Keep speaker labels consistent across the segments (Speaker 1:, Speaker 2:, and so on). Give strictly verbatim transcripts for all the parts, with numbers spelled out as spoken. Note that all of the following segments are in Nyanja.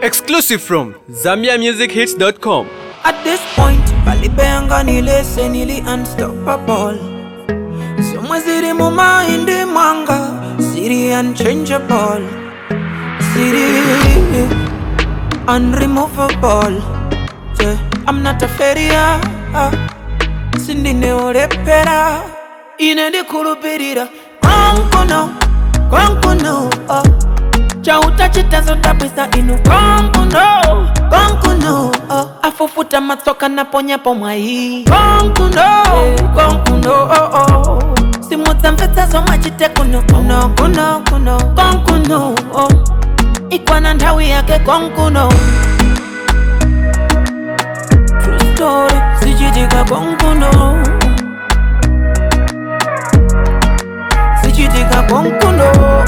Speaker 1: Exclusive from Zambia Music Hits dot com.
Speaker 2: At this point, Palibenga nile se nili unstoppable. Somewhere ziri muma in the manga, city unchangeable, city unremovable. Yeah, I'm not a failure. Sindi ne orepera, ine di kulupirira. Konkuno, konkuno, oh. Chauta chitazo tapisa inu konkuno, konkuno, oh. Afufuta matoka na ponya pomai. Konkuno, konkuno, oh oh. Simuta mfeta so machite kuno, kuno, kuno, kuno, konkuno, oh. Ikwana ndawi yake konkuno. True story, sijitika konkuno. Sijitika konkuno.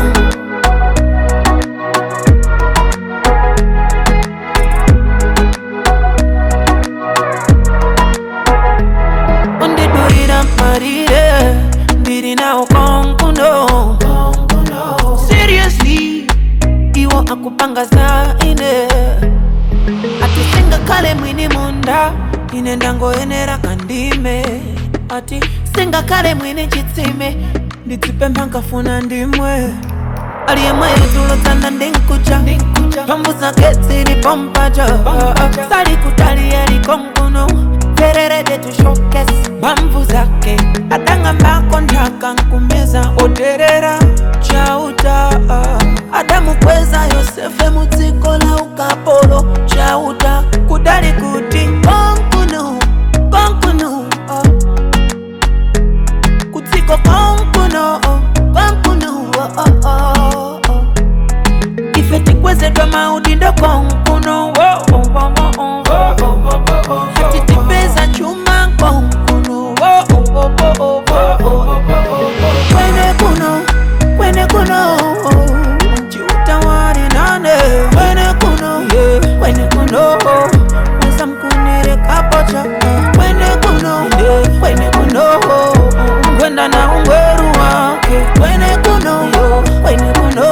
Speaker 2: Seriously, iwo akupanga za ine. Ati singa kale mwini munda, ine ndango enera kandime. Ati singa kale mwini chitsime, nditipe mpanka funa ndimwe. Aliye mwe tulo tanda ndinkucha, pambuza ketsiri pompaja. Sari kutali yari konkuno, ferere de tu showcase bambu zake. Adanga mbako ntaka nkumeza oderera chauta. Adamu kweza Yosefe mutiko la ukapolo chauta. Kudari kuti konkuno, konkuno, oh. Kutiko konkuno, konkuno, oh, oh, oh, oh. Ifeti kweze doma udindo konkuno, oh, oh, oh, oh, oh, oh, oh, oh. Hati tipeza chuma konkuno, oh, oh, oh, oh, oh, oh, oh, oh. Kwene kuno, kwene kuno, chiuta wari nane. Kwene kuno, yeah, kwene kuno, wasa mkunire kapocha. Kwene kuno, yeah, kwene kuno, kwenda na ungweru wake. Kwene kuno, yeah, kwene kuno,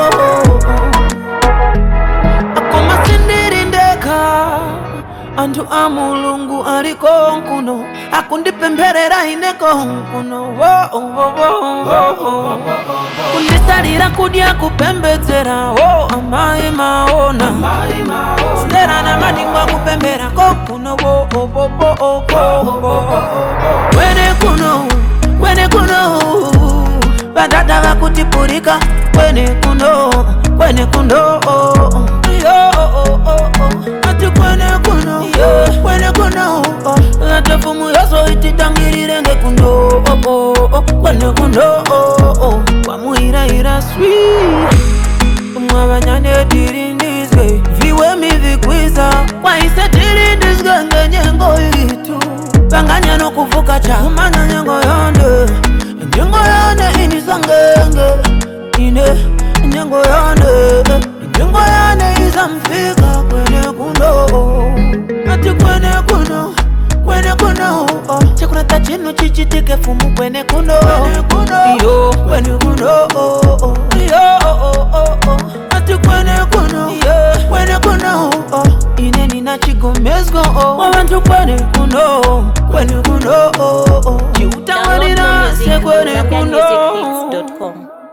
Speaker 2: akoma sindiri ndeka. Antu amulungu ali konkuno, akundipemberera ine konkuno, oh, oh, oh, oh, oh. Kundisalira kudya kupembedzera, oh, amai maona. Stera na maningwa kupembera konkuno, oh, oh, oh, oh, oh, oh. Kwene kuno, kwene kuno, badada vakutipurika. Kwene kuno, kwene kuno, oh, oh, oh, oh, oh. Ati kwene kuno, yeah, kwene kuno, oh. Ati fumu yoso ititangirire nge kuno, oh, oh, oh. Kwene kuno, oh, oh. Kwa muira ira sweet, mwabanyane dirindizwe. Viwe mi vikwiza, kwa ise dirindizwe nge nyengo itu. Banganya no kufuka cha umana nyengo yonde. Nyengo yonde inisangenge, ine nyengo yonde. Nyengo yonde izamfika kwene kuno. Ati kwene kuno, kwene kuno, oh. Chakuna tachino chichitike fumu kwene kuno. Yo, kwene kuno, oh, oh. Yo, oh, oh, oh. Ati kwene kuno, yeah, kwene kuno, oh. Ine nina chigomezgo, oh. Wabantu kwene kuno, kwene kuno, oh, oh. Chiuta wanina se kwene kuno.
Speaker 3: Zambia Music Hits dot com.